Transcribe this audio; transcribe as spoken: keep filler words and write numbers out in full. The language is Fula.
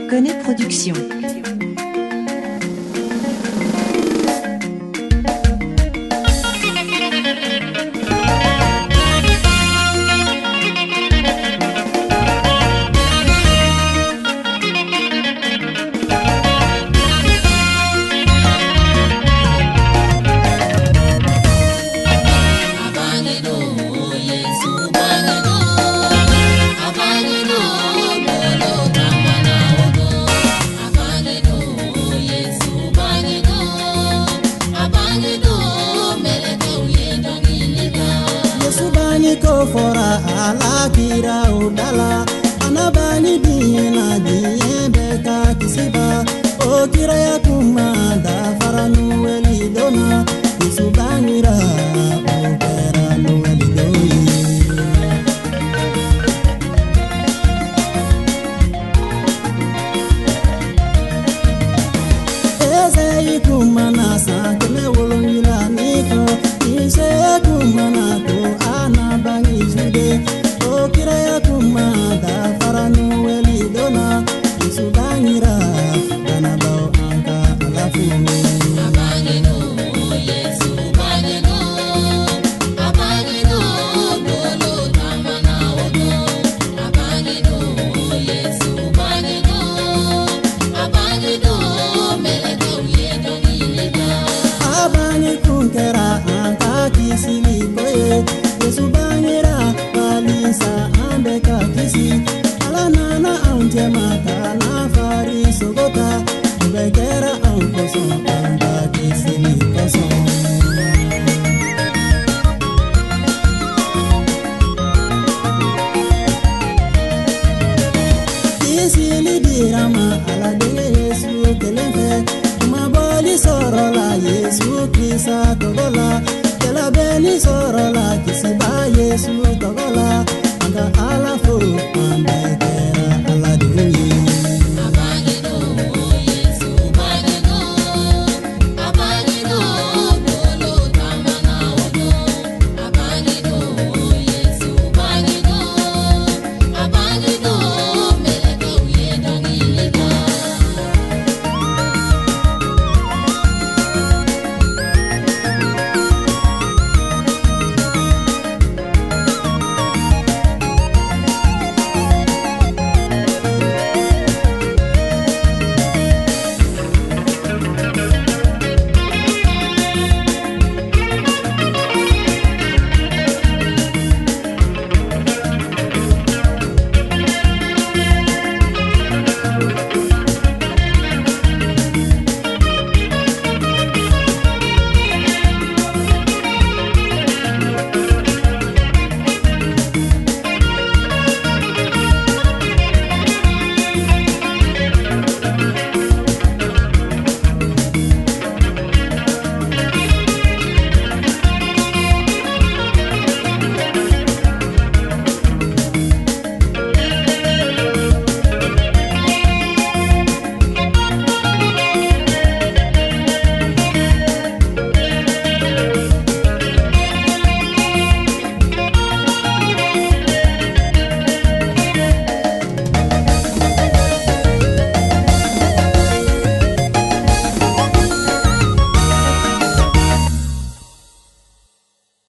Koné Production. Ko fora ala kira udala anabani dina diye beka kisiba o kira ya kuma da faranu weli dona isubanira o peranu weli doi eze kuma na sa keme wolongira niko ise kuma na ko bangi jude o kiraya kuma da faranu weli dona isubangira dana bao anka alafu abane no yesu bane no abane no dolo tamana odo abane no yesu bane no abane no meleko yedo giliga abane kunkera anka kisili koye yesu sa ambeka kisi ala nana aunje maka na fari sogota bekera ankoso amba kisi ni koso kisi li dirama ala denge yesu kelenfe maboli sorola yesu krisa togola kela beni sorola kisi ba yesu togola ala fo